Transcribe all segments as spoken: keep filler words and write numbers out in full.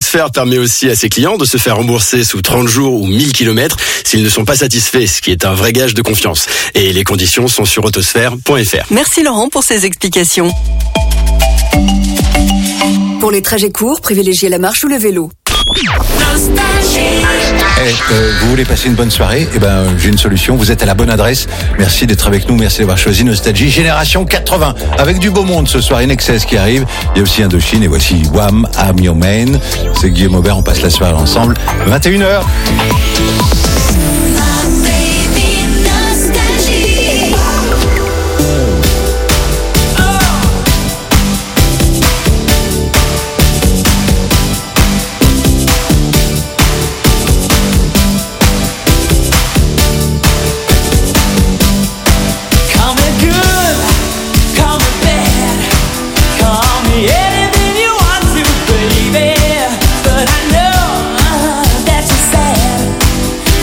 Stratosphère permet aussi à ses clients de se faire rembourser sous trente jours ou mille kilomètres s'ils ne sont pas satisfaits, ce qui est un vrai gage de confiance. Et les conditions sont sur autosphère point f r. Merci Laurent pour ces explications. Pour les trajets courts, privilégiez la marche ou le vélo. Hey, euh, vous voulez passer une bonne soirée? Eh ben, j'ai une solution. Vous êtes à la bonne adresse. Merci d'être avec nous. Merci d'avoir choisi Nostalgie Génération quatre-vingts. Avec du beau monde ce soir. In Excess qui arrive. Il y a aussi Indochine. Et voici Wham! I'm Your Man. C'est Guillaume Aubert. On passe la soirée ensemble. vingt et une heures. But I know that you're sad.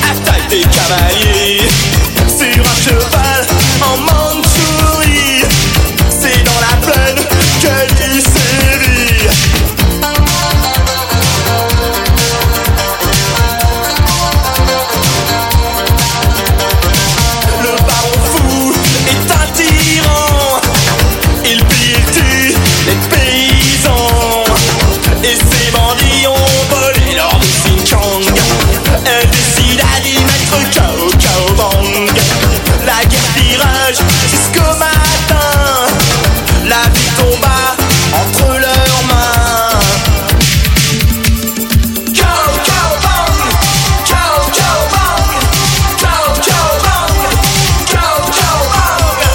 attaque des cavaliers sur un cheval en Mandchourie. C'est dans la plaine que lui sévit. Le baron fou est un tyran. Il pille et tue les paysans. Et ces bandits ont volé l'or de Xinjiang. Elle décide à d'y mettre K O, K O bang. La guerre virage jusqu'au matin. La vie tomba entre leurs mains. K O, K O bang. K O, K O bang. K O, K O bang. K O, K O bang.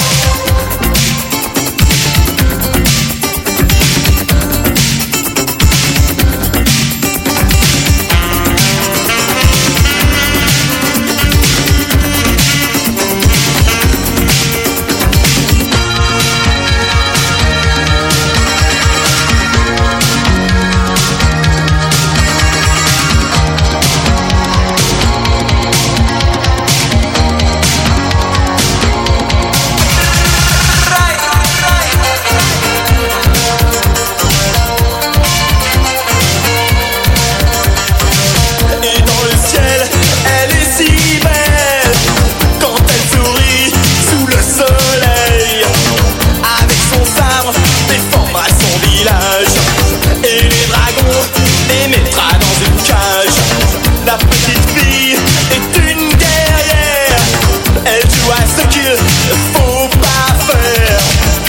Et dans le ciel, elle est si belle quand elle sourit sous le soleil. Avec son sabre, défendra son village et les dragons les mettra dans une cage. La petite fille est une guerrière. Elle joue à ce qu'il ne faut pas faire.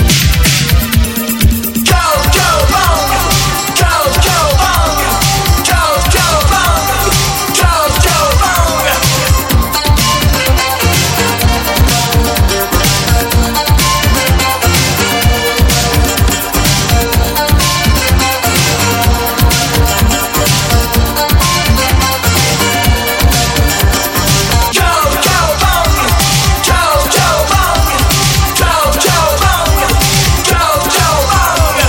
K O, K O bang. K O, K O bang. K O, K O bang. K O, K O bang. K O, K O bang. K O, K O bang. K O, K O bang. K O, K O bang.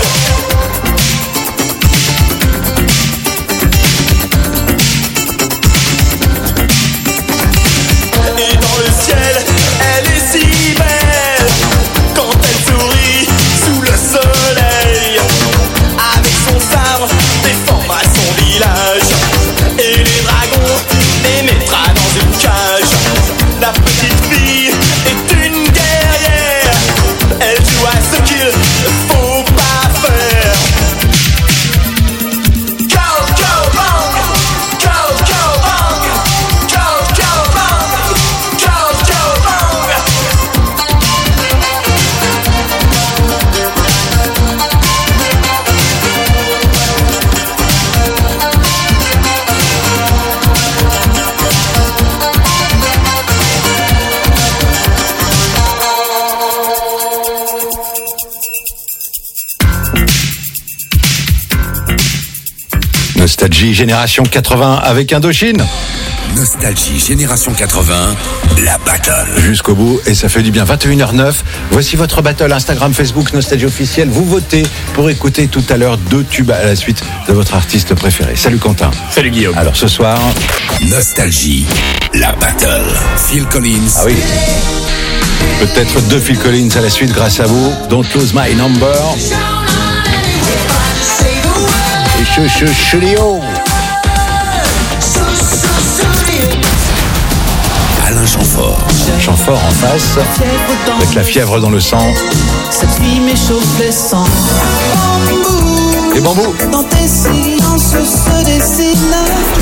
Et dans le ciel, elle est si belle quand elle sourit sous le soleil. Avec son sabre, défendra son village et les dragons les mettra dans une cage. La petite fille est une guerrière. Elle joue à ce qu'il ne faut pas faire. K O, K O bang. K O, K O bang. K O, K O bang. K O, K O bang. Nostalgie Génération quatre-vingts avec Indochine. Nostalgie Génération quatre-vingts, la battle. Jusqu'au bout, et ça fait du bien. vingt et une heures zéro neuf. Voici votre battle Instagram, Facebook, Nostalgie officielle. Vous votez pour écouter tout à l'heure deux tubes à la suite de votre artiste préféré. Salut Quentin. Salut Guillaume. Alors ce soir, Nostalgie, la battle. Phil Collins. ah oui, peut-être deux Phil Collins à la suite grâce à vous. Don't Lose My Number. Et Chou Chou Chulio. Alain Chamfort. Chamfort en face, avec la fièvre dans le sang. Cette nuit m'échauffe les sangs. Bambou, Les bambous. dans tes silences se dessine.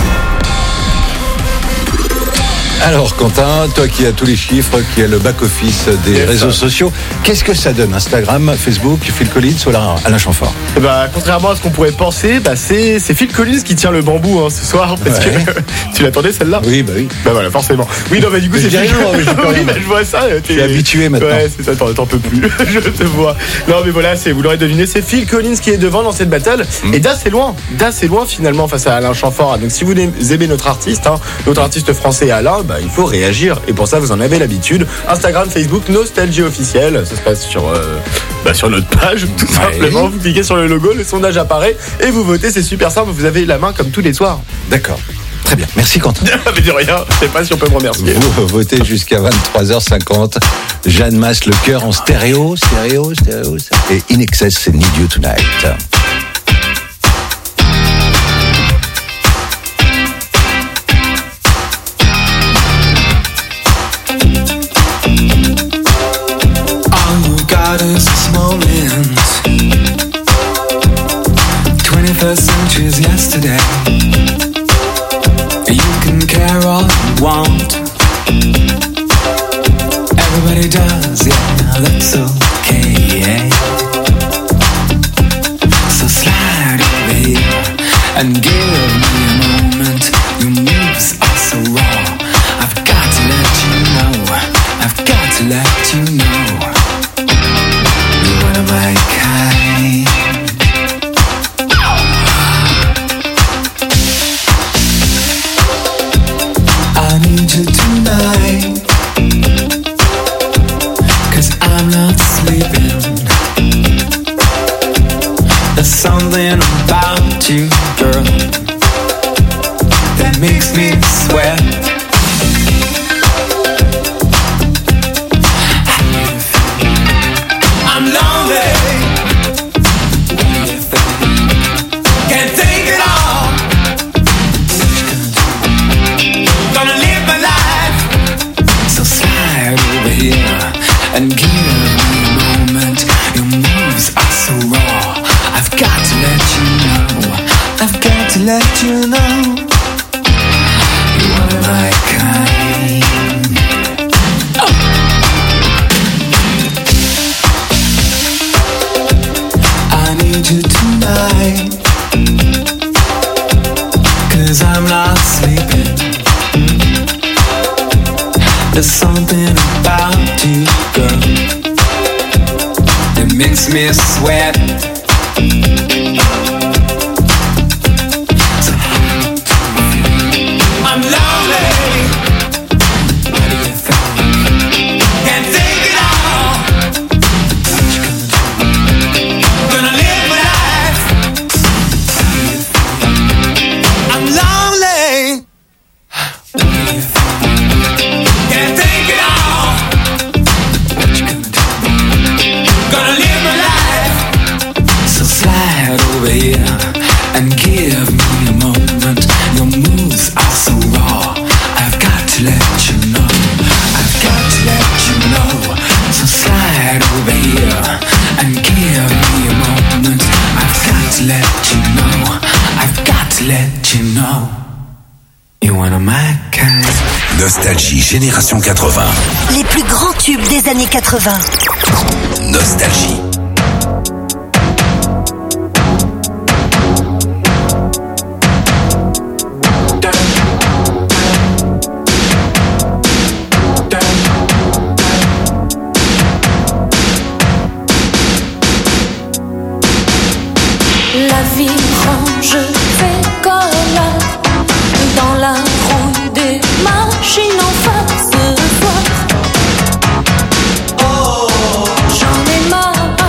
Alors Quentin, toi qui as tous les chiffres, qui as le back-office des Yes. réseaux sociaux, qu'est-ce que ça donne Instagram, Facebook, Phil Collins ou Alain Alain Chamfort? Eh bah, contrairement à ce qu'on pourrait penser, bah, c'est, c'est Phil Collins qui tient le bambou hein, ce soir. Parce Ouais. que tu l'attendais celle-là? Oui, bah oui. Bah voilà, forcément. Oui, non, bah du coup, Mais c'est je dis Phil rien, moi, je dis pas Oui, rien. bah, je vois ça. T'es Je suis habitué maintenant. Ouais, c'est ça, t'en, t'en peux plus. Je te vois. Non, mais voilà, c'est, vous l'aurez deviné, c'est Phil Collins qui est devant dans cette battle. Mm. Et d'assez loin, d'assez loin finalement face à Alain Chamfort. Donc si vous aimez notre artiste, hein, notre artiste français Alain, bah, il faut réagir. Et pour ça, vous en avez l'habitude. Instagram, Facebook, Nostalgie officielle. Ça se passe sur, euh, bah, sur notre page, tout Ouais. simplement. Vous cliquez sur le logo, le sondage apparaît et vous votez. C'est super simple. Vous avez la main comme tous les soirs. D'accord. Très bien, merci Quentin. Mais de rien, je sais pas si on peut me remercier. Vous votez jusqu'à vingt-trois heures cinquante. Jeanne Masse, le cœur en stéréo, stéréo, stéréo. Et In Excess, c'est Need You Tonight. Is this moment twenty-first century's yesterday. You can care all you want. Everybody does, yeah, that's okay. So slide over here and give me a moment. Your moves are so raw. I've got to let you know. I've got to let you know. One of my kind. I need you tonight, 'cause I'm not sleeping. There's something about you, girl, that makes me sweat. I'm lonely. Can't take it all. Gonna live my life. So slide over here and give me a moment. Your moves are so raw. I've got to let you know. I've got to let you know. You're one of my kind. I need you tonight, 'cause I'm not sleeping. There's something about you, girl, that makes me sweat. So, I'm lonely. What do you think? Can't take it all. Gonna live my life. I'm lonely. Can't take it all. Gonna live my life. So slide over here and give me a moment. Your moves are so raw. I've got to let you know. I've got to let you know. So slide over here and give me a moment. I've got to let you know. I've got to let you know. You're one of my kind. Nostalgie Génération quatre-vingts. Les plus grands tubes des années quatre-vingts. Nostalgie. La vie range fait colle dans la rouille des machines en face ce soir. Oh, j'en ai marre.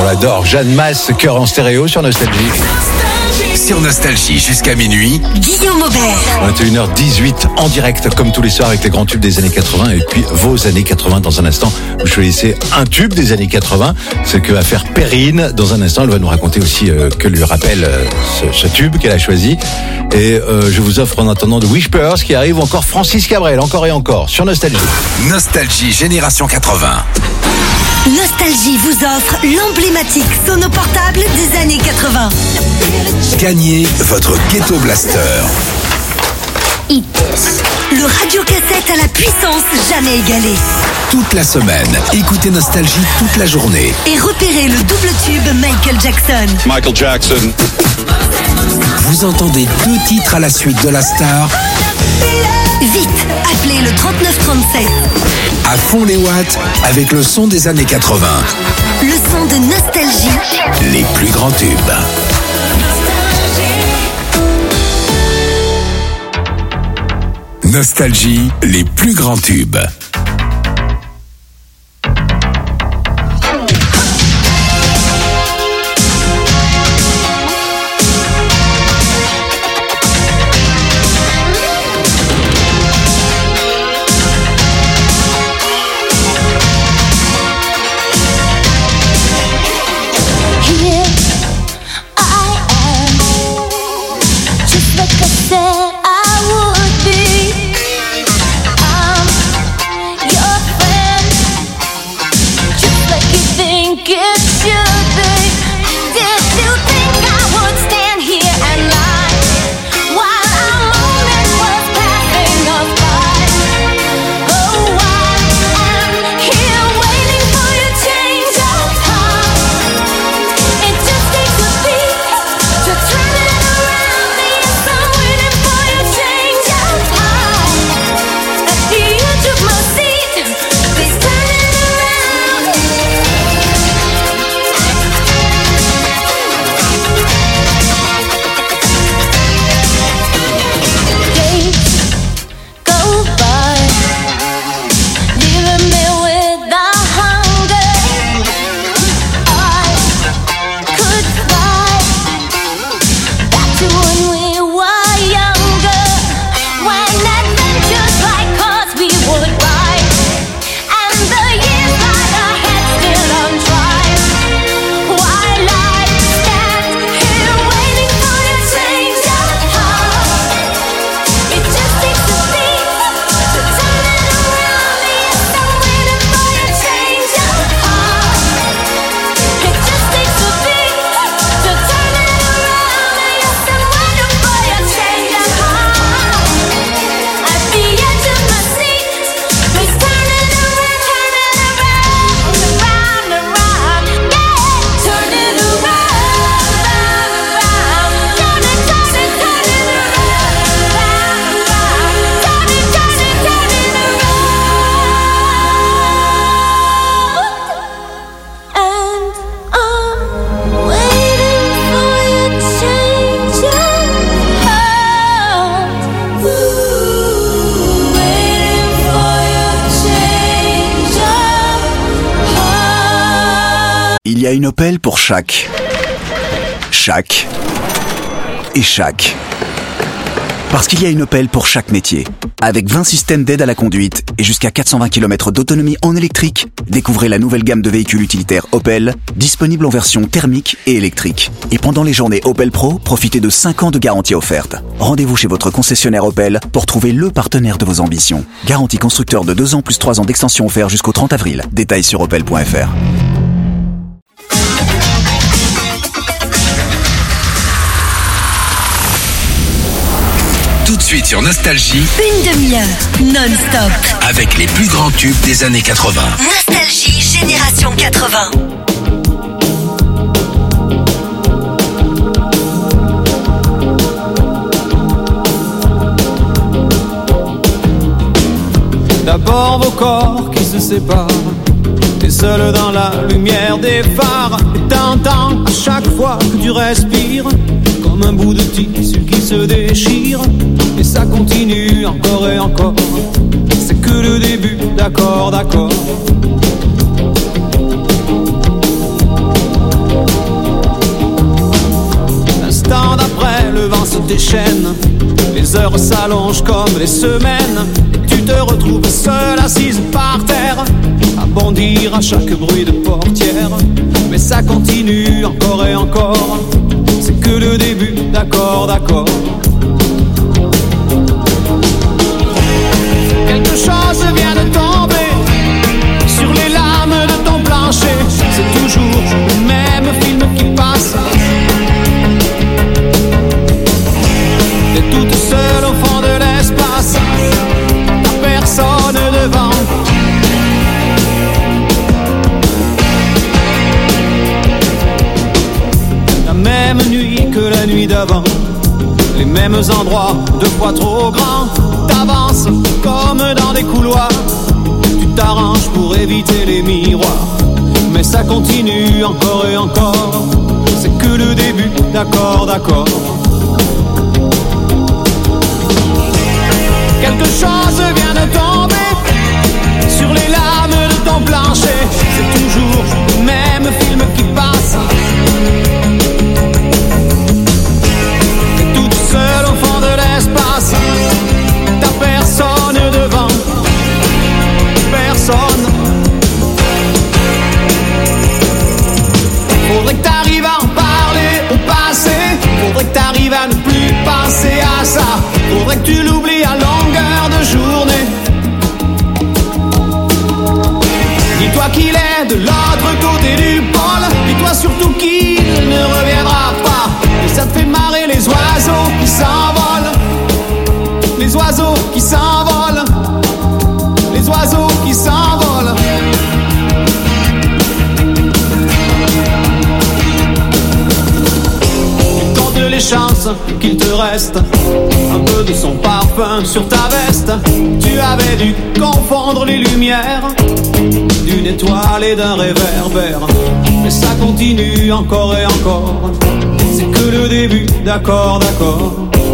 l'adore. Jeanne Masse, cœur en stéréo sur Nostalgie. Sur Nostalgie jusqu'à minuit. Guillaume Aubert. vingt et une heures dix-huit en direct comme tous les soirs avec les grands tubes des années quatre-vingts et puis vos années quatre-vingts dans un instant. Vous choisissez un tube des années quatre-vingts, ce que va faire Perrine dans un instant. Elle va nous raconter aussi euh, que lui rappelle euh, ce, ce tube qu'elle a choisi. Et euh, je vous offre en attendant de Wishpers qui arrive, ou encore Francis Cabrel, encore et encore sur Nostalgie. Nostalgie Génération quatre-vingts. Nostalgie vous offre l'emblématique sono portable des années quatre-vingts. Gagnez votre Ghetto Blaster. Le radiocassette à la puissance jamais égalée. Toute la semaine, écoutez Nostalgie toute la journée. Et repérez le double tube Michael Jackson. Michael Jackson. Vous entendez deux titres à la suite de la star. Vite, appelez le trente-neuf trente-sept. À fond les watts avec le son des années quatre-vingts. Le son de Nostalgie. Les plus grands tubes. Nostalgie, les plus grands tubes. Il y a une Opel pour chaque. Chaque. Et chaque. Parce qu'il y a une Opel pour chaque métier. Avec vingt systèmes d'aide à la conduite et jusqu'à quatre cent vingt kilomètres d'autonomie en électrique, découvrez la nouvelle gamme de véhicules utilitaires Opel, disponible en version thermique et électrique. Et pendant les journées Opel Pro, profitez de cinq ans de garantie offerte. Rendez-vous chez votre concessionnaire Opel pour trouver le partenaire de vos ambitions. Garantie constructeur de deux ans plus trois ans d'extension offert jusqu'au trente avril. Détails sur opel point f r. Tout de suite sur Nostalgie. Une demi-heure non-stop. Avec les plus grands tubes des années quatre-vingts. Nostalgie Génération quatre-vingts. D'abord vos corps qui se séparent, t'es seul dans la lumière des phares, et t'entends à chaque fois que tu respires comme un bout de tissu qui se déchire. Et ça continue encore et encore, c'est que le début, d'accord, d'accord. heures s'allongent comme les semaines. Tu te retrouves seule assise par terre, à bondir à chaque bruit de portière. Mais ça continue encore et encore, c'est que le début, d'accord, d'accord. Quelque chose vient de tomber sur les lames de ton plancher. C'est toujours le même film qui passe. T'es toute seule au fond de l'espace, t'as personne devant. La même nuit que la nuit d'avant, les mêmes endroits, deux fois trop grands. T'avances comme dans des couloirs, tu t'arranges pour éviter les miroirs. Mais ça continue encore et encore, c'est que le début, d'accord, d'accord. Quelque chose vient de tomber sur les lames de ton plancher. C'est toujours le même film qui passe. T'es toute seule au fond de l'espace, t'as personne devant, personne. Faudrait que t'arrives à en parler au passé, faudrait que t'arrives à ne plus penser à ça, faudrait que tu l'oublies à longueur de journée. Dis-toi qu'il est de l'autre côté du pôle, dis-toi surtout qu'il ne reviendra pas. Et ça te fait marrer les oiseaux qui s'envolent, les oiseaux qui s'envolent, les oiseaux qui s'envolent. Les chances qu'il te reste un peu de son parfum sur ta veste. Tu avais dû confondre les lumières d'une étoile et d'un réverbère. Mais ça continue encore et encore, c'est que le début, d'accord, d'accord.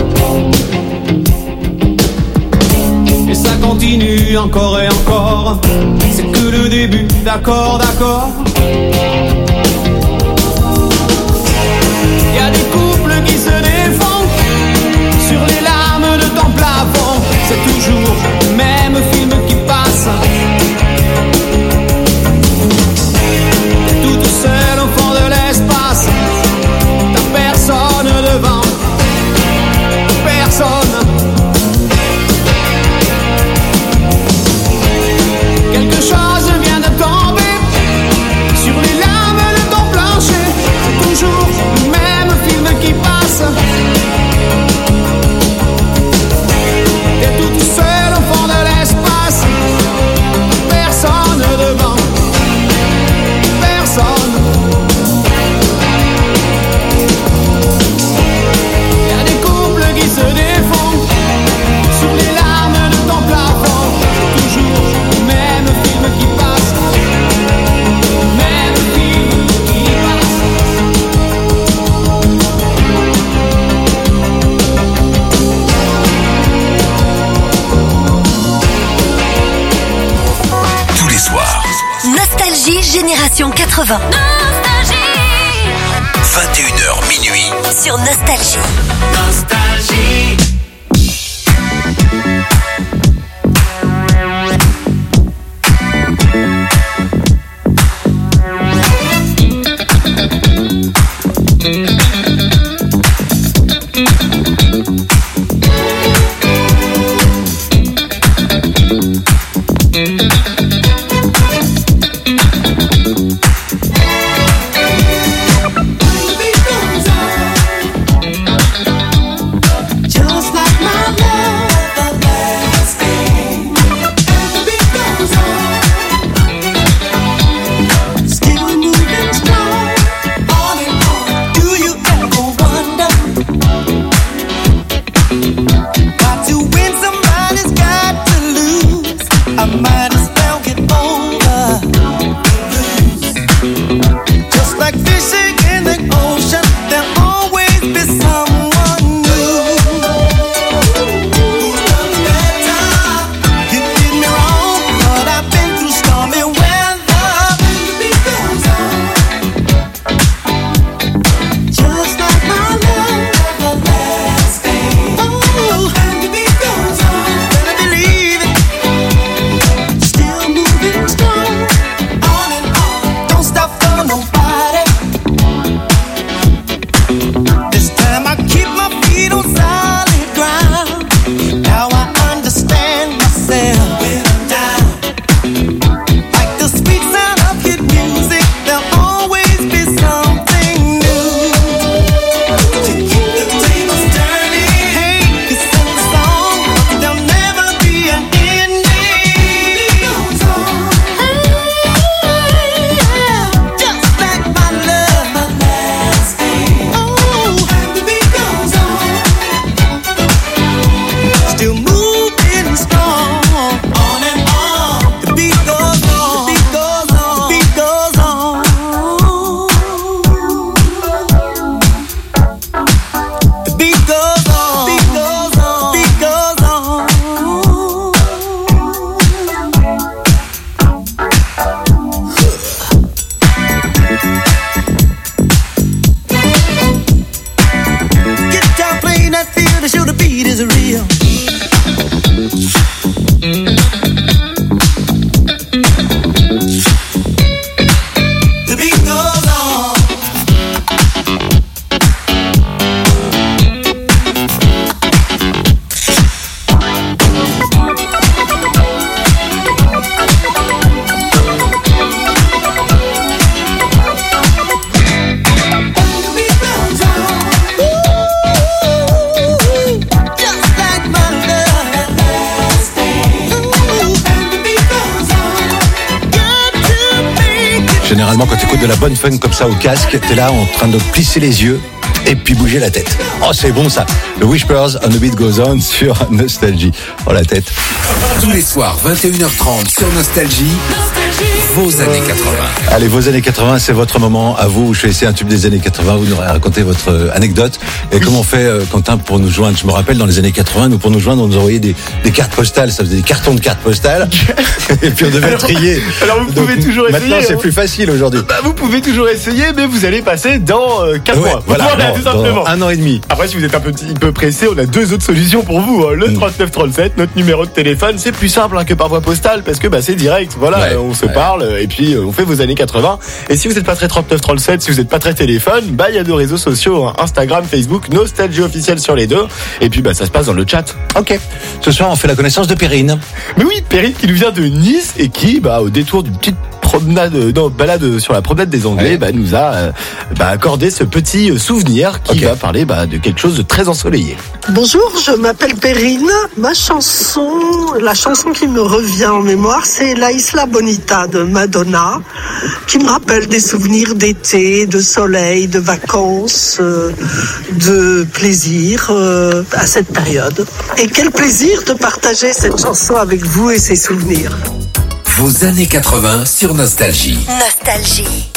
Et ça continue encore et encore, c'est que le début, d'accord, d'accord. Y'a des couples qui se défendent sur les lames de ton plafond. C'est toujours le même film qui passe. T'es toute seule au fond de l'espace, t'as personne devant, personne. Quelque chose vient de tomber sur les lames de ton plancher. C'est toujours le même film qui passe. T'es toute seule au fond de l'espace, personne devant, personne. Y'a des couples qui se défendent sur les larmes de ton plafond. C'est toujours le même film qui passe, le même film qui passe. Tous les soirs, Nostalgie Génération quatre-vingts. vingt et une heures minuit, Sur Nostalgie. Nostalgie. Just généralement, quand tu écoutes de la bonne funk comme ça au casque, t'es là en train de plisser les yeux et puis bouger la tête. Oh, c'est bon ça. The Whispers and the Beat Goes On sur Nostalgie. Oh, la tête. Tous les soirs, vingt et une heures trente sur Nostalgie. Vos années quatre-vingts. Allez, vos années quatre-vingts, c'est votre moment. À vous, je vais essayer un tube des années quatre-vingts. Vous nous racontez votre euh, anecdote. Et comment on fait, euh, Quentin, pour nous joindre? Je me rappelle, dans les années quatre-vingts, nous, pour nous joindre, on nous envoyait des, des cartes postales. Ça faisait des cartons de cartes postales. Et puis on devait alors, trier. Alors vous Donc, pouvez toujours essayer. Maintenant, c'est hein. plus facile aujourd'hui. Bah, vous pouvez toujours essayer, mais vous allez passer dans euh, quatre Ouais, mois. voilà, Voilà, dans- tout simplement. dans un an et demi. Après, si vous êtes un petit peu pressé, on a deux autres solutions pour vous. hein. Le Mm. trente-neuf trente-sept, notre numéro de téléphone, c'est plus simple hein, que par voie postale parce que bah, c'est direct. Voilà, Ouais, euh, on se ouais. parle euh, et puis euh, on fait vos années quatre-vingts. Et si vous n'êtes pas très trente-neuf trente-sept, si vous n'êtes pas très téléphone, bah il y a deux réseaux sociaux, hein, Instagram, Facebook, Nostalgie officielle sur les deux. Et puis bah ça se passe dans le chat. Ok. Ce soir, on fait la connaissance de Perrine. Mais oui, Perrine qui nous vient de Nice et qui, bah, au détour d'une petite promenade, euh, non, balade sur la promenade des Anglais, Ouais. bah, nous a euh, bah, accordé ce petit euh, souvenir qui Ok. va parler bah, de quelque chose de très ensoleillé. Bonjour, je m'appelle Perrine. Ma chanson, la chanson qui me revient en mémoire, c'est La Isla Bonita de Madonna, qui me rappelle des souvenirs d'été, de soleil, de vacances, euh, de plaisir euh, à cette période. Et quel plaisir de partager cette chanson avec vous et ses souvenirs. Vos années quatre-vingts sur Nostalgie. Nostalgie.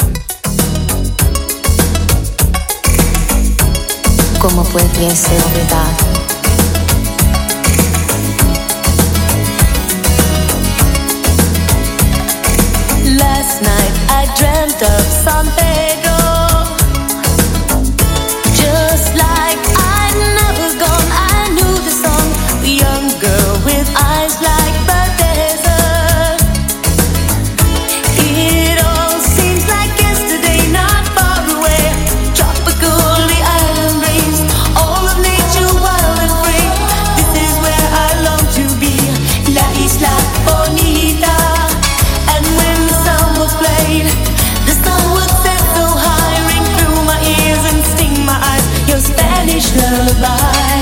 ¿Cómo pudiese olvidar? Last night I dreamt of San Pedro, just like I'd never gone. I knew the song, the young girl with eyes like the desert. It all seems like yesterday, not far away. Tropical, the island breeze, all of nature wild and free. This is where I long to be, La Isla Bonita. And when the song was played, the sun would set so high, ring through my ears and sting my eyes. Your Spanish lullaby.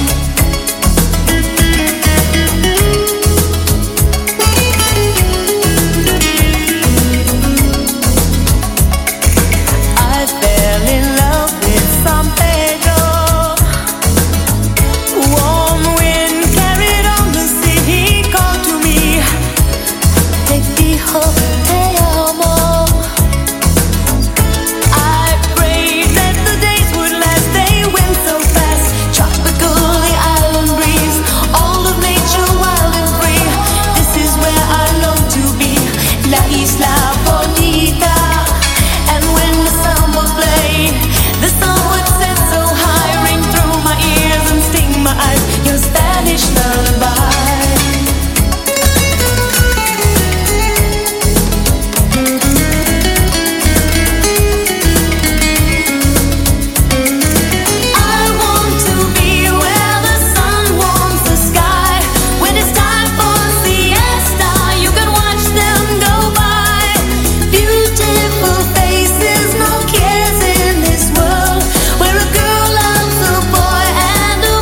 I fell in love with San Pedro. Warm wind carried on the sea. He called to me, te dijo te amo. I prayed that the days would last. They went so fast. Tropical, the island breeze, all of nature wild and free. This is where I long to be, La Isla Bonita. And when the sun was played, the sun would set so high, ring through my ears and sting my eyes. Your Spanish lullaby. I want to be where the sun warms the sky. When it's time for siesta, you can watch them go by. Beautiful faces, no cares in this world, where a girl loves a boy and a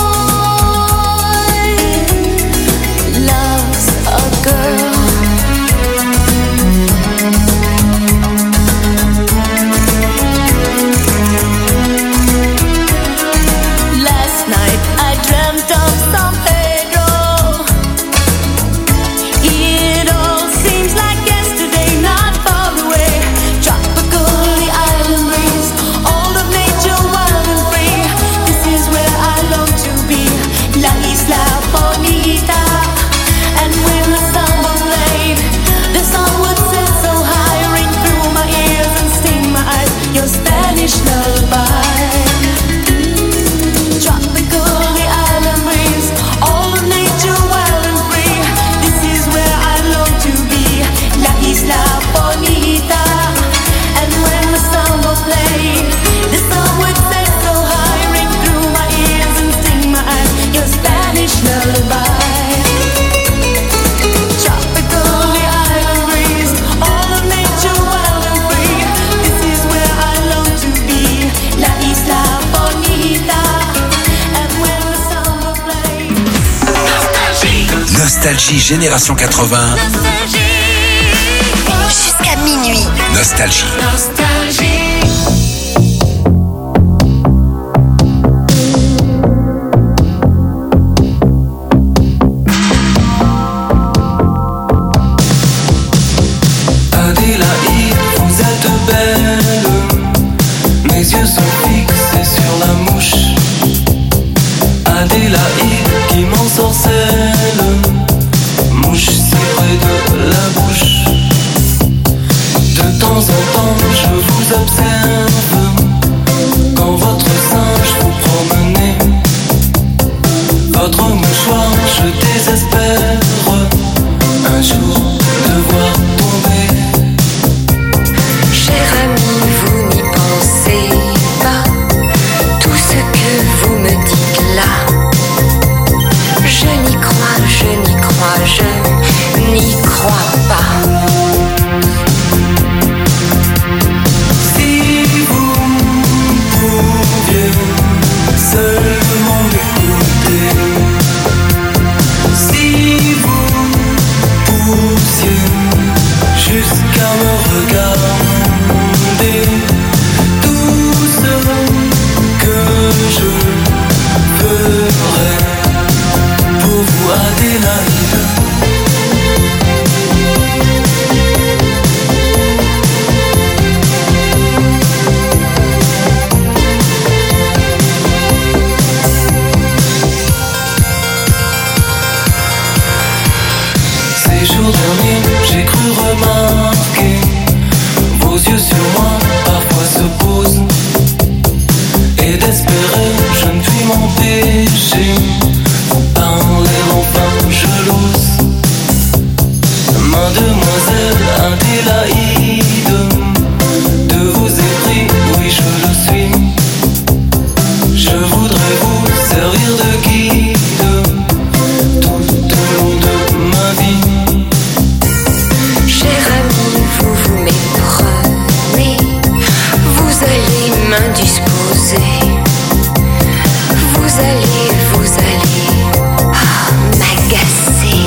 boy loves a girl. Last night I dreamt of San Pedro. It all seems like yesterday, not far away. Tropical, the island breeze, all of nature wild and free. This is where I long to be, La Isla Bonita. And when the sun was played, the sun would set so high, ring through my ears and sting my eyes. Your Spanish lullaby. Tropical, the island breeze, all of nature wild and free. This is where I long to be, La Isla Bonita. And when the sun was played, the sun would set so high, ring through my ears and sting my eyes. Your Spanish lullaby. Tropical, the island breeze, all of nature wild and free. This is where I long to be, La Isla Bonita. And when the sun was played. Nostalgie Génération quatre-vingts. Jusqu'à minuit. Nostalgie. Nostalgie. Adélaïde, vous êtes belle. Mes yeux sont fixés sur la mouche. Adélaïde qui m'ensorcelle. Mouche si près de la bouche. De temps en temps je vous observe. Quand votre singe vous promenez. Votre mouchoir je désespère. Un jour devoir tomber. Cher ami, vous n'y pensez pas. Tout ce que vous me dites là, je n'y crois, je n'y crois, je n'y crois pas. Si vous pouviez seulement m'écouter. Si vous poussiez jusqu'à me regarder. Tout ce que je ferais pour vous, Adélaïde. Ces jours derniers, j'ai cru remarquer vos yeux sur moi, parfois se posent. Et d'espérer, je ne puis m'empêcher. Vous parler enfin, je l'ose. Mademoiselle Adélaïde, de vos épris, oui je le suis. Je voudrais vous servir de guide tout au long de ma vie. Cher ami, vous vous méprenez. Vous allez m'indisposer. Vous allez, vous allez ah, m'agacer.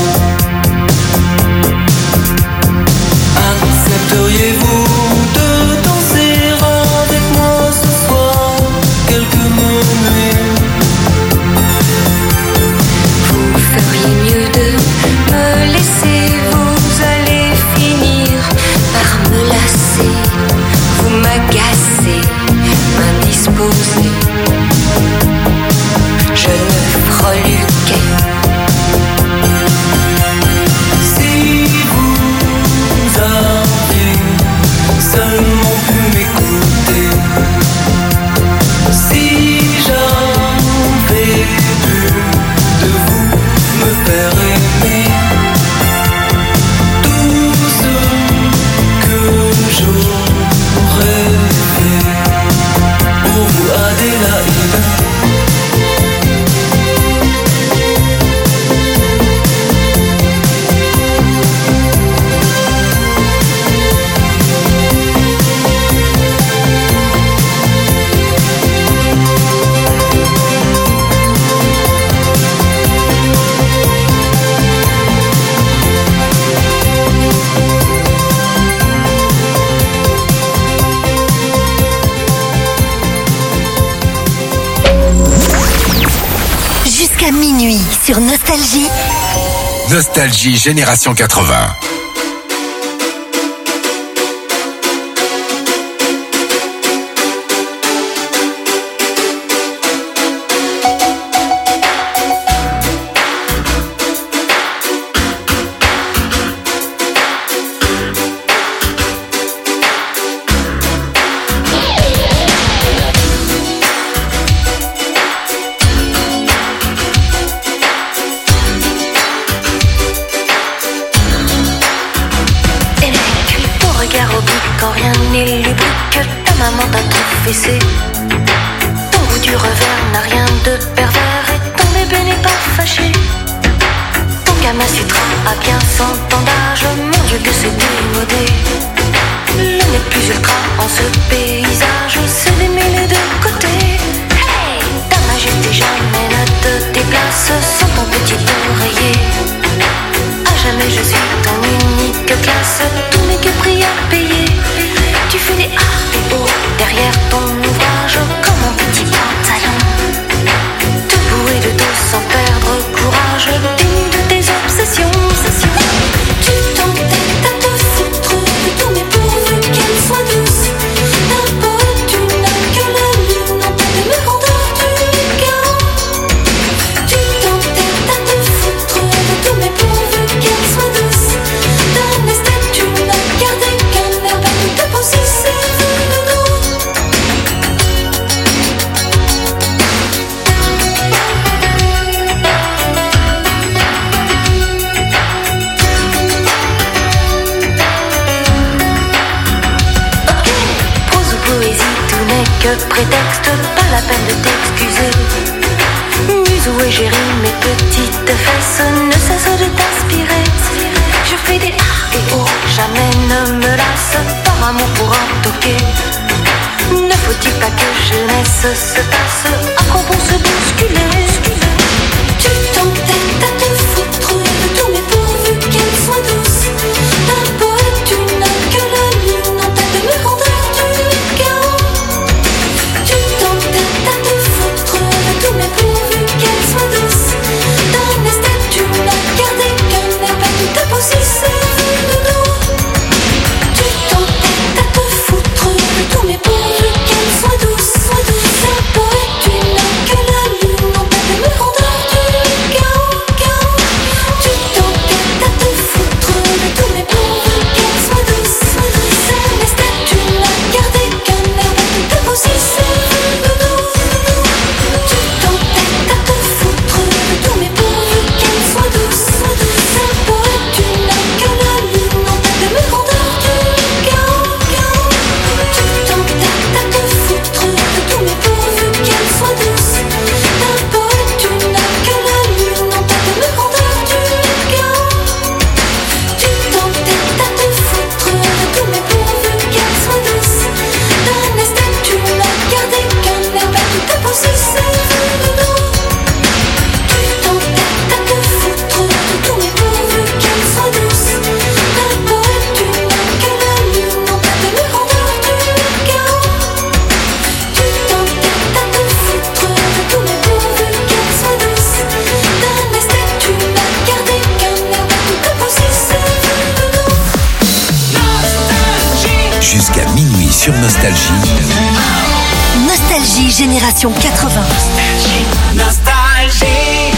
Accepteriez-vous de danser avec moi ce soir quelques minutes? Vous feriez mieux de me laisser. Vous allez finir par me lasser. Vous m'agacez, m'indisposer. Je ne freluquais. Si vous aviez seulement pu m'écouter. Si j'avais pu de vous me faire aimer. Tout ce que j'aurais fait pour vous, Adélaïde. Jusqu'à minuit sur Nostalgie. Nostalgie Génération quatre-vingts. Quand rien n'est lubrique, ta maman t'a trop fessé. Ton goût du revers n'a rien de pervers et ton bébé n'est pas fâché. Ton Kama Sutra a bien cent ans d'âge, mon Dieu que c'est démodé. Le n'est plus ultra en ce paysage, c'est d'aimer les deux côtés. Hey, ta majesté jamais ne te déplace sans ton petit oreiller. À jamais je suis ton unique classe, tout n'est que prix à payer. que prétexte, pas la peine de t'excuser. Musou et Géry, mes petites fesses ne cessent de t'inspirer. Je fais des ah et oh, jamais ne me lasse, par amour pour un toqué. Ne faut-il pas que jeunesse se passe, à quoi bon se bousculer? Tu t'entêtes à te foutre de tous mes pourvus qu'elles soient douces. D'un poète, tu n'as que la lune en tête de mes rondeurs du chaos. Tu t'entêtes à te foutre de tous mes pourvus qu'elles soient douces. D'un esthète, tu n'as gardé qu'un air pas tout à possesser de nous. Tu t'entêtes à te foutre de tous mes pourvus qu'elles soient douces. D'un poète, tu n'as que la lune en tête de mes rondeurs du chaos. Tu t'entêtes à te foutre de tous mes pourvus qu'elles soient douces. D'un esthète, tu n'as gardé qu'un air pas tout à possesser de nous. Tu t'entêtes à te foutre de tous mes pourvus qu'elles soient douces. D'un poète, tu n'as que la lune en tête de mes rondeurs du chaos. Tu t'entêtes à te foutre de tous mes pourvus qu'elles soient douces. D'un poète, tu n'as que la lune en tête de mes rondeurs du chaos. Tu t'entêtes à te foutre de tous mes pourvus qu'elles soient douces. D'un esthète, tu n'as gardé qu'un air pas tout à possesser de nous. Tu t'entêtes à te foutre de tous mes pourvus qu'elles soient douces. D'un poète, tu n'as que la lune en tête de mes rondeurs du chaos. Tu t'entêtes à te foutre de tous mes pourvus qu'elles soient douces. D'un esthète, tu n'as gardé qu'un air pas tout à possesser de nous. Jusqu'à minuit sur Nostalgie. Nostalgie Génération quatre-vingts. Nostalgie.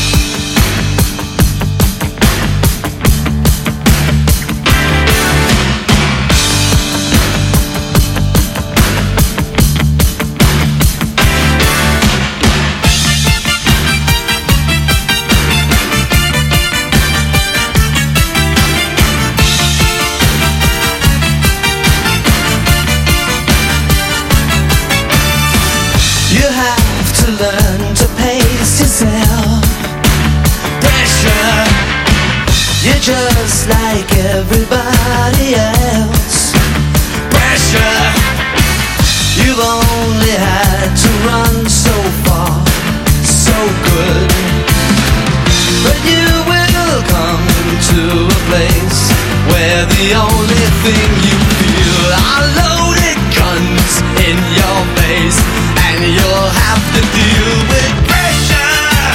You have to learn to pace yourself. Pressure, you're just like everybody else. Pressure, you've only had to run so far, so good. But you will come to a place where the only thing you feel are loaded guns in your face. And you'll have to deal with pressure.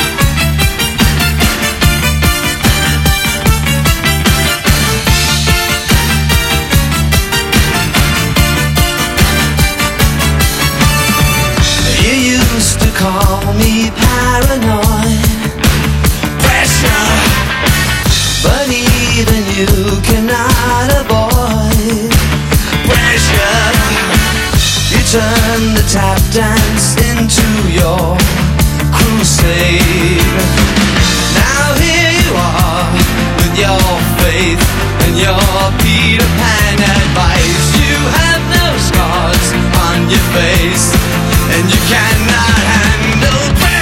You used to call me paranoid. Pressure, but even you cannot avoid pressure. You turn the tap dance into your crusade. Now here you are with your faith and your Peter Pan advice. You have no scars on your face and you cannot handle pressure.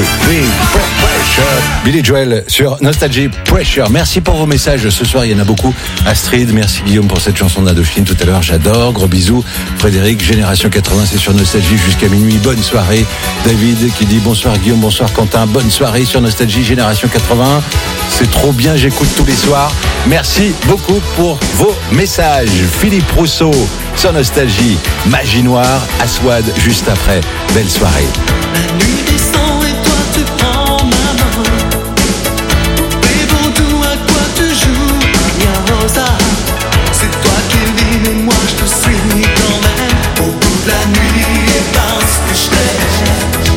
Feeling Pressure. Billy Joel sur Nostalgie Pressure. Merci pour vos messages ce soir, il y en a beaucoup. Astrid, merci Guillaume pour cette chanson d'Indochine tout à l'heure, j'adore. Gros bisous. Frédéric, Génération quatre-vingts, c'est sur Nostalgie jusqu'à minuit. Bonne soirée. David qui dit bonsoir Guillaume, bonsoir Quentin. Bonne soirée sur Nostalgie, Génération quatre-vingts. C'est trop bien, j'écoute tous les soirs. Merci beaucoup pour vos messages. Philippe Rousseau sur Nostalgie. Magie Noire, Aswad juste après. Belle soirée. La nuit descend et toi tu prends ma main. Et pour à quoi tu joues, Maria Rosa. C'est toi qui le dis, mais moi je te suis quand même. Au bout de la nuit et parce que je t'aime.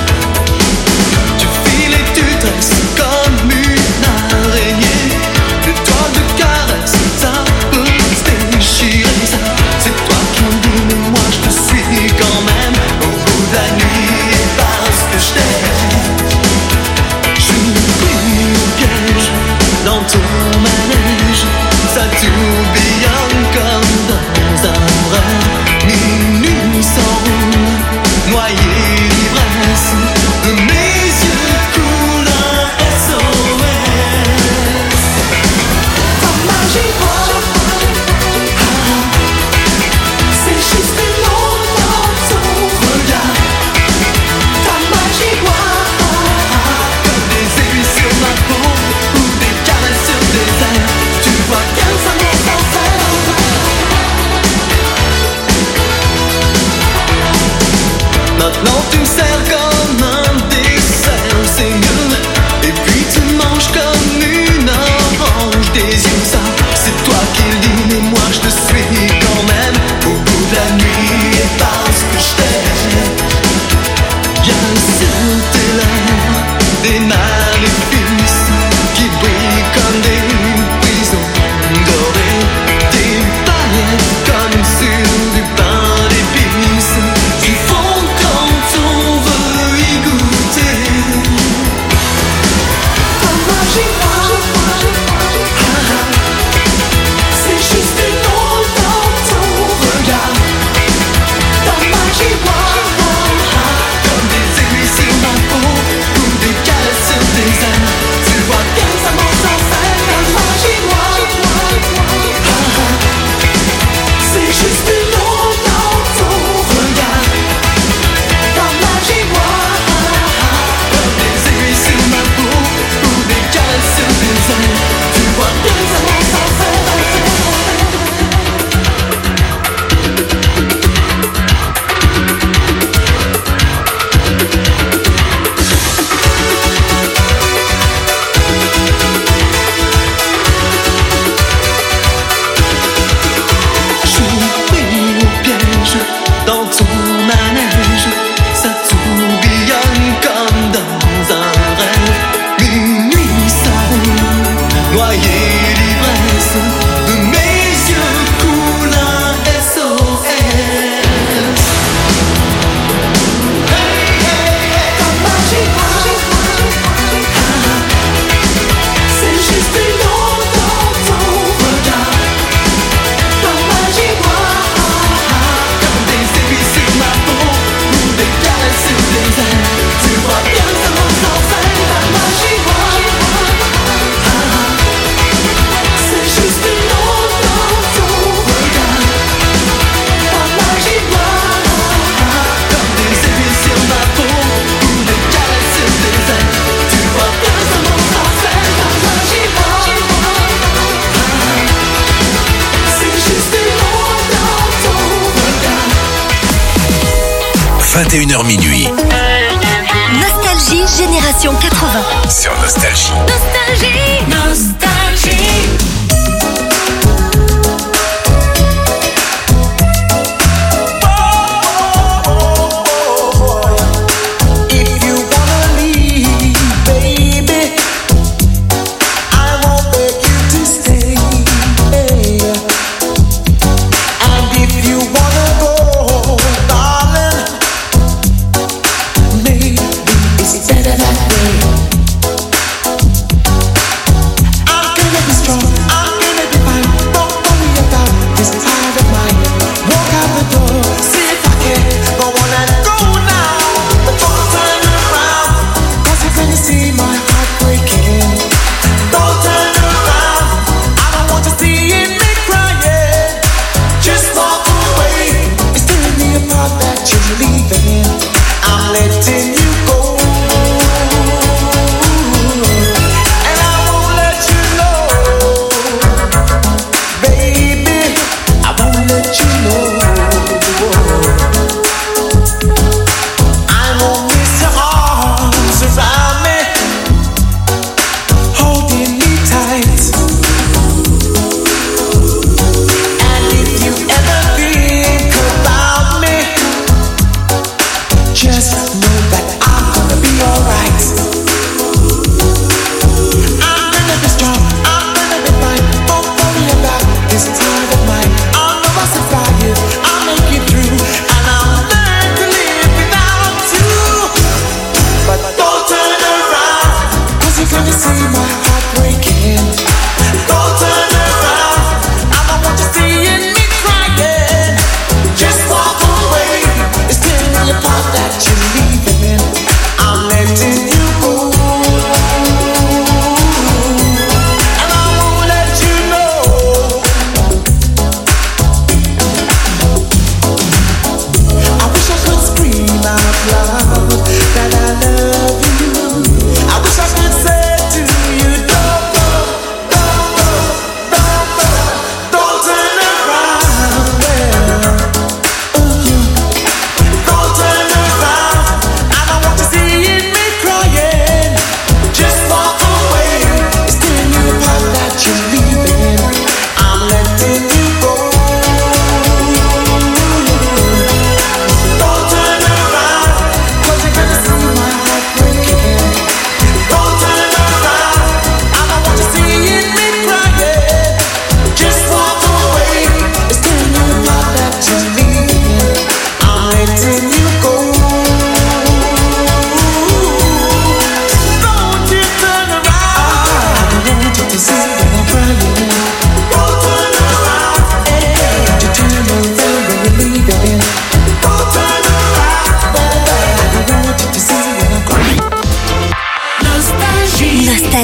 Tu files et tu dresses comme une araignée. Les toiles de caresse, ça peut se déchirer ça. C'est toi qui le dis, mais moi je te suis quand même. Au bout de la nuit et parce que je t'aime. Je me prie au piège dans ton manège. Ça tourbillonne comme dans un rêve. Minuit sans noyé d'ivresse. De mes yeux coule un S O S. Ta magie noire, c'est juste une ombre dans ton regard. Ta magie noire, comme des aiguilles sur ma peau ou des caresses sur tes ailes. Tu vois bien ça monte en maintenant tu me sers comme un dessert, c'est mieux. Et puis tu manges comme une orange des yeux, ça c'est toi qui le dis, mais moi je te suis quand même. Au bout de la nuit et parce que je t'aime. Y'a sur tes lèvres des maléfices qui brillent comme des prisons dorées. Des paillettes comme sur du pain d'épices qui font quand on veut y goûter. Ta magie noire, c'est juste une ombre dans ton regard. Ta magie noire, comme des aiguilles sur ma peau ou des caresses sur tes ailes. Tu vois bien ça monte en scène. Ta magie noire, c'est juste une ombre dans ton regard. Ta magie noire, comme des aiguilles sur ma peau ou des caresses sur tes ailes. Tu vois bien ça monte en scène. Je prie au piège dans ton manège. Ça tourbillonne comme dans un rêve. Minuit s'allume, noyé d'ivresse. De mes yeux coule un S O S. Ta magie noire, c'est juste une ombre dans ton regard. Ta magie noire, comme des aiguilles sur ma peau ou des caresses sur tes ailes. Tu vois bien ça monte en scène. Ta magie noire, c'est juste une ombre dans ton regard. Ta magie noire, comme des aiguilles sur ma peau ou des caresses sur tes ailes. Tu vois bien ça monte en scène. Ta magie noire, c'est juste une ombre dans ton regard. vingt et une heures minuit Nostalgie Génération quatre-vingts. sur Nostalgie. Nostalgie, nostalgie. If you wanna leave, baby, I won't beg you to stay. And if you wanna go, darling, maybe it's better that way. I'm gonna be strong.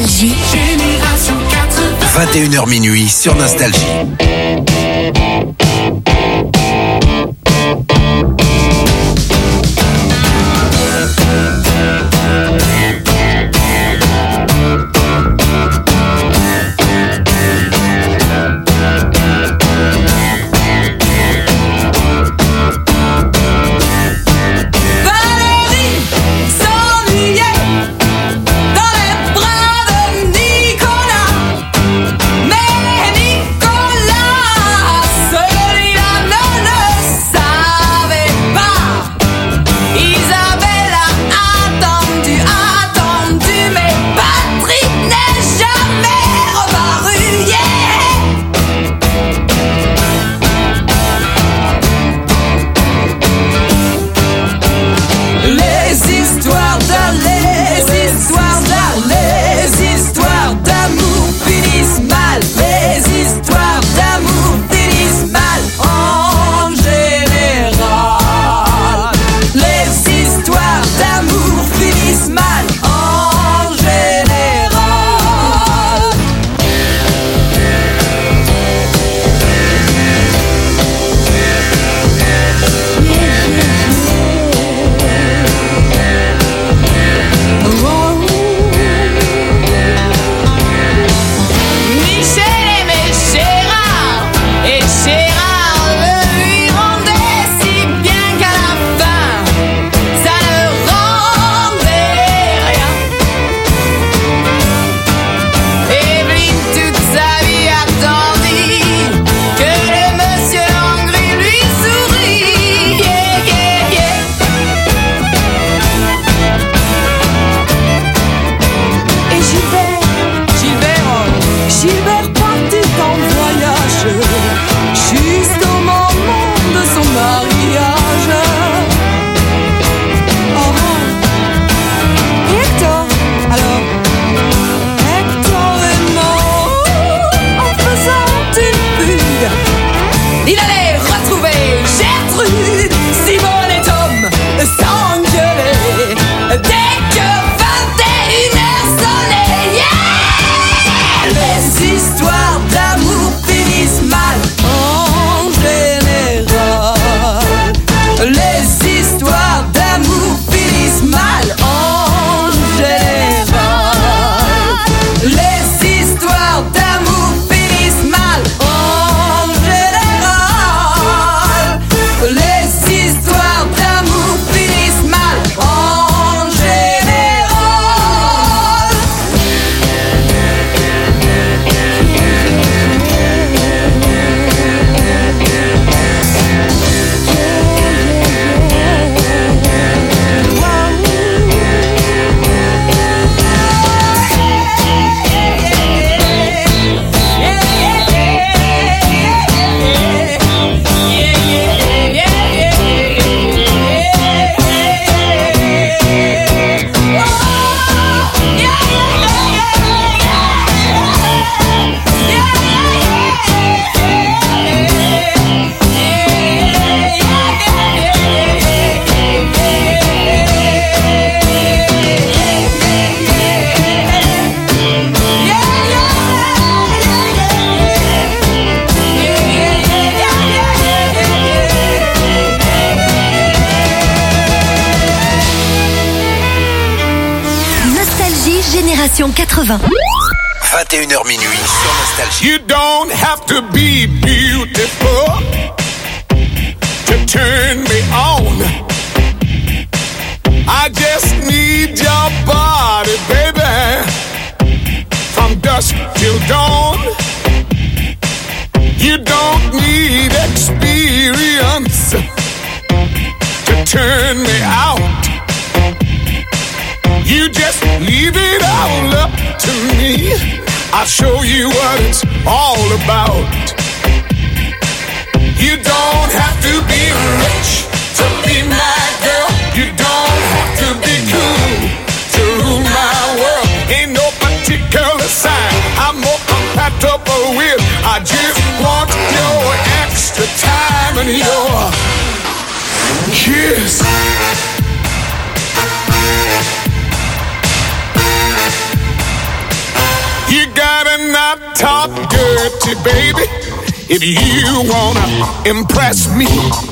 Nostalgie. Génération quatre-vingts. vingt et une heures minuit sur Nostalgie. quatre-vingts. vingt et une heures minuit sur Nostalgie. You don't have to be beautiful to turn me on. I just need your body, baby, from dusk till dawn. You don't need experience to turn me out. You just leave it all up to me. I'll show you what it's all about. You don't have to be rich to be my girl. You don't have to be cool to rule my world. Ain't no particular sign I'm more compatible with. I just want your extra time and your kiss. talk dirty, baby, if you wanna impress me.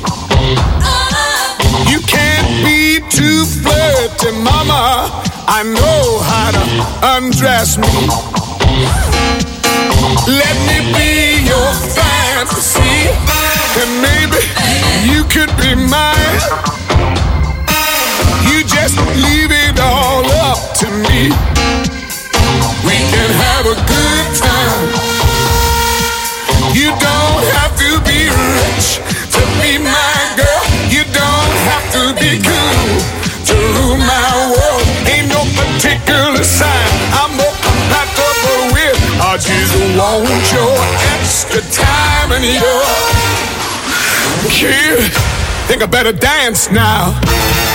You can't be too flirty, mama. I know how to undress me. Let me be your fantasy, and maybe you could be mine. You just leave it all up to me. We can have a good time. You don't have to be rich to be my girl. You don't have to be cool to rule my world. Ain't no particular sign I'm more compatible with. I just want your extra time and your kid. Think I better dance now.